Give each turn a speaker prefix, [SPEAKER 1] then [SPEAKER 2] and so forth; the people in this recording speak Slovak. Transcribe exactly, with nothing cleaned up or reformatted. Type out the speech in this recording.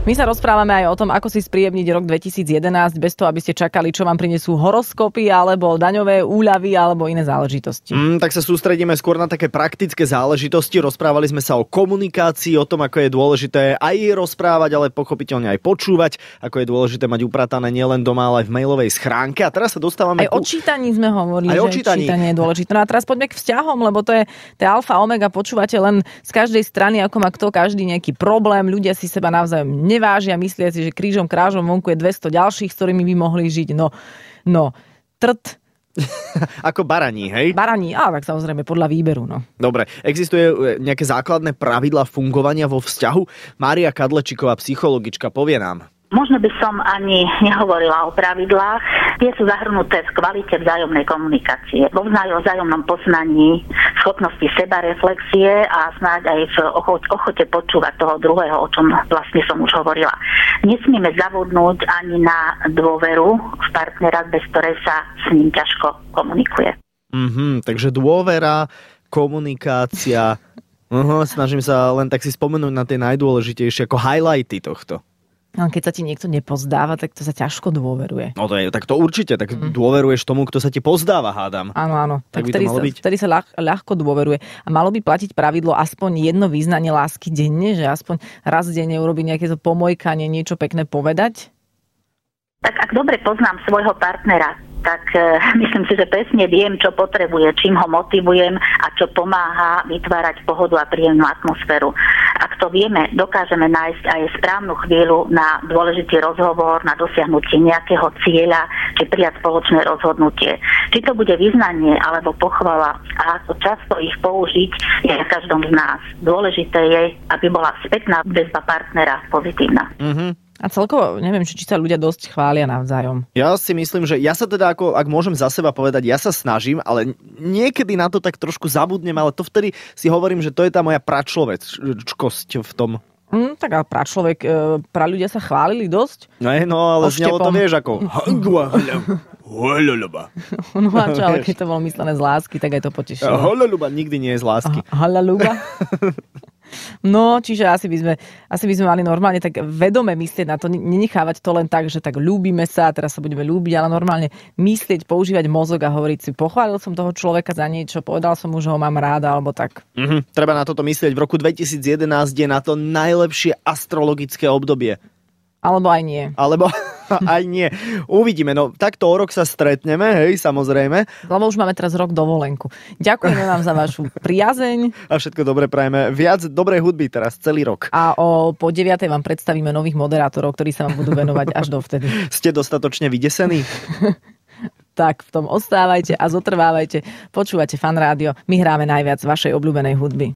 [SPEAKER 1] My sa rozprávame aj o tom, ako si spríjemniť rok dvetisíc jedenásť bez toho, aby ste čakali, čo vám prinesú horoskopy, alebo daňové úľavy, alebo iné záležitosti.
[SPEAKER 2] Mm, tak sa sústredíme skôr na také praktické záležitosti. Rozprávali sme sa o komunikácii, o tom, ako je dôležité aj rozprávať, ale pochopiteľne aj počúvať, ako je dôležité mať upratané nielen doma, ale aj v mailovej schránke. A teraz sa dostávame
[SPEAKER 1] aj ku... o čítaní sme hovorili,
[SPEAKER 2] aj
[SPEAKER 1] že
[SPEAKER 2] o čítaní.
[SPEAKER 1] čítanie je dôležité. No a teraz poďme k vzťahom, lebo to je, to je alfa omega, počúvate len z každej strany, ako má kto každý nejaký problém. Ľudia si seba navzájom nevážia, myslia si, že krížom krážom vonku je dvesto ďalších, s ktorými by mohli žiť. No, no, trt.
[SPEAKER 2] Ako baraní, hej?
[SPEAKER 1] Baraní, á, tak samozrejme podľa výberu, no.
[SPEAKER 2] Dobre, existuje nejaké základné pravidlá fungovania vo vzťahu? Mária Kadlečíková, psychologička, povie nám.
[SPEAKER 3] Možno by som ani nehovorila o pravidlách. Tie sú zahrnuté v kvalite vzájomnej komunikácie, vo vzájomnom poznaní, schopnosti sebareflexie a snáď aj v ochote počúvať toho druhého, o čom vlastne som už hovorila. Nesmieme zabudnúť ani na dôveru v partnera, bez ktorej sa s ním ťažko komunikuje.
[SPEAKER 2] Mhm, takže dôvera, komunikácia. Uh-huh, snažím sa len tak si spomenúť na tie najdôležitejšie ako highlighty tohto.
[SPEAKER 1] No, keď sa ti niekto nepozdáva, tak to sa ťažko dôveruje.
[SPEAKER 2] No to je, tak to určite, tak mm. dôveruješ tomu, kto sa ti pozdáva, hádam.
[SPEAKER 1] Áno, áno.
[SPEAKER 2] Tak, tak
[SPEAKER 1] vtedy, sa, vtedy sa ľah, ľahko dôveruje. A malo by platiť pravidlo aspoň jedno význanie lásky denne, že aspoň raz denne urobiť nejaké to pomojkanie, niečo pekné povedať?
[SPEAKER 3] Tak ak dobre poznám svojho partnera, tak e, myslím si, že presne viem, čo potrebuje, čím ho motivujem a čo pomáha vytvárať pohodu a príjemnú atmosféru. Ak to vieme, dokážeme nájsť aj správnu chvíľu na dôležitý rozhovor, na dosiahnutie nejakého cieľa, či prijať spoločné rozhodnutie. Či to bude vyznanie alebo pochvala a ako často ich použiť je na každom z nás. Dôležité je, aby bola spätná väzba partnera pozitívna.
[SPEAKER 2] Mhm.
[SPEAKER 1] A celkovo, neviem, či, či sa ľudia dosť chvália navzájom.
[SPEAKER 2] Ja si myslím, že ja sa teda, ako, ak môžem za seba povedať, ja sa snažím, ale niekedy na to tak trošku zabudnem, ale to vtedy si hovorím, že to je tá moja pračlovečkosť v tom.
[SPEAKER 1] Mm, tak ale pračlovek, e, pra ľudia sa chválili dosť?
[SPEAKER 2] No, no ale znelo to, vieš, ako...
[SPEAKER 1] No a čo, ale keď to bolo myslené z lásky, tak aj to potešilo.
[SPEAKER 2] Holaluba nikdy nie je z lásky.
[SPEAKER 1] Holaluba? No, čiže asi by sme, asi by sme mali normálne tak vedome myslieť na to, nenechávať to len tak, že tak ľúbime sa, teraz sa budeme ľúbiť, ale normálne myslieť, používať mozog a hovoriť si, pochválil som toho človeka za niečo, povedal som mu, že ho mám ráda, alebo tak.
[SPEAKER 2] Mhm, treba na toto myslieť. V roku dvetisíc jedenásť je na to najlepšie astrologické obdobie.
[SPEAKER 1] Alebo aj nie.
[SPEAKER 2] Alebo aj nie. Uvidíme. No takto o rok sa stretneme, hej, samozrejme.
[SPEAKER 1] Lebo už máme teraz rok dovolenku. Ďakujeme vám za vašu priazeň.
[SPEAKER 2] A všetko dobre prajeme. Viac dobrej hudby teraz celý rok.
[SPEAKER 1] A o po deviatej vám predstavíme nových moderátorov, ktorí sa vám budú venovať až dovtedy.
[SPEAKER 2] Ste dostatočne vydesení?
[SPEAKER 1] Tak v tom ostávajte a zotrvávajte. Počúvate Fan Rádio. My hráme najviac vašej obľúbenej hudby.